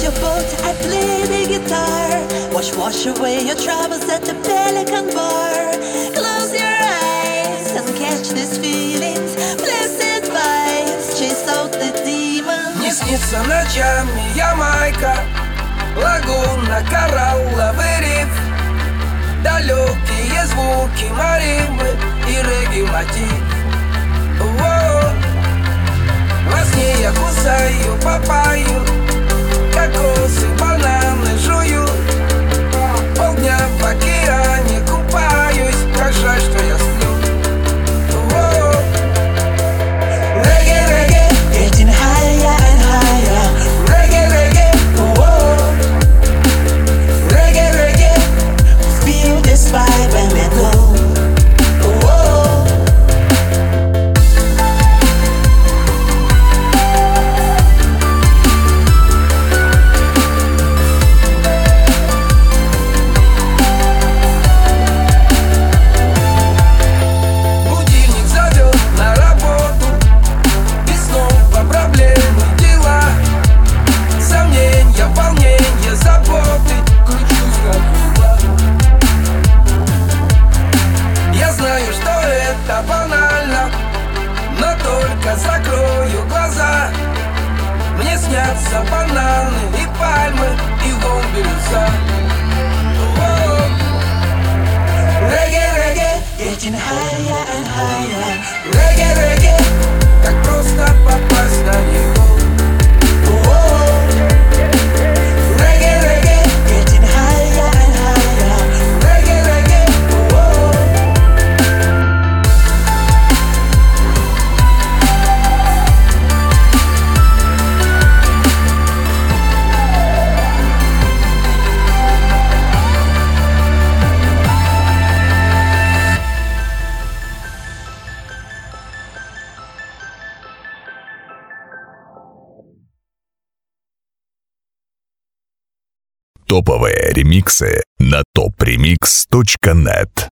your boat, I play the guitar. Wash away your troubles at the Pelican Bar. Close your eyes and catch these feelings. Blessed vibes, chase out the demons. Не снится ночами Ямайка, лагуна, коралловый риф, далекие звуки маримбы и регги-мотив. Во сне я кусаю папайю, кокосы, бананы жую. Полдня в океане купаюсь, как жаль, что я сплю. Reggae, reggae, Getting higher and higher. reggae, reggae, reggae, reggae. Feel this vibe and let go. Будильник зовет на работу, без снова проблемы, дела, сомнения, волнения, заботы. Кручусь как кукла. Я знаю, что это банально, но только закрою глаза. Мне снятся бананы и пальмы, и вон бирюза. Reggae, reggae, Getting higher and higher. reggae, reggae, как просто попасть на него. Reggae, reggae, Getting higher and higher. reggae, reggae. Топовые ремиксы на topremix.net.